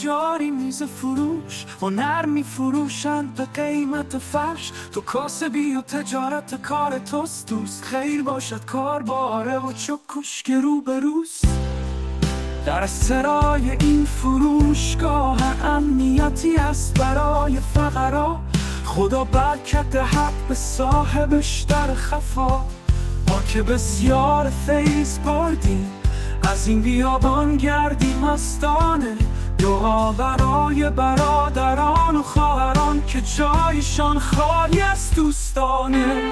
نجاری میز فروش، هنر میفروشند به قیمت فرش. تو کاسبی و تجارت کار توست دوست، خیر باشد کار باره و چکش که رو به روز. در سرای این فروشگاه امنیتی است برای فقرا، خدا برکت دهد به صاحبش در خفا. ما که بسیار فیض بردیم از این بیابان گردیم مستانه، دعا برای برادران و خواهران که جایشان خالی از دوستانه.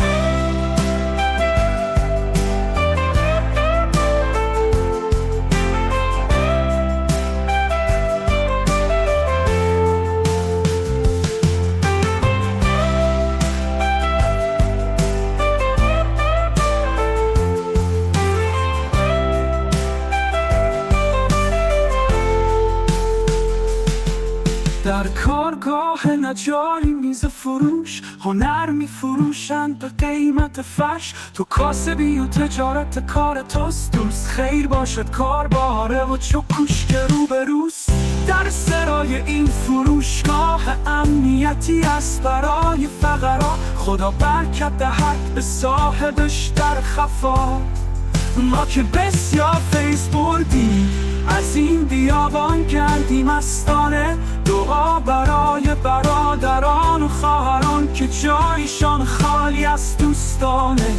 در کارگاه نجاری میز فروش، هنر میفروشند به قیمت فرش. تو کاسبی و تجارت کار توست دوست، خیر باشد کار باره و چکش که رو به روز. در سرای این فروشگاه امنیتی است برای فقرا، خدا برکت دهد به صاحبش در خفا. ما که بسیار فیض بردیم از این بیابان گردیم مستانه، دعا برای برادران و خواهران که جایشان خالی از دوستانه.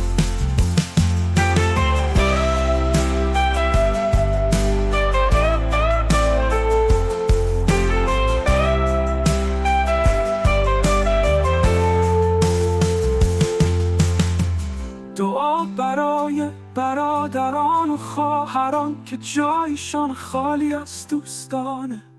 دعا برای برادران و خواهران که جایشان خالی از دوستانه.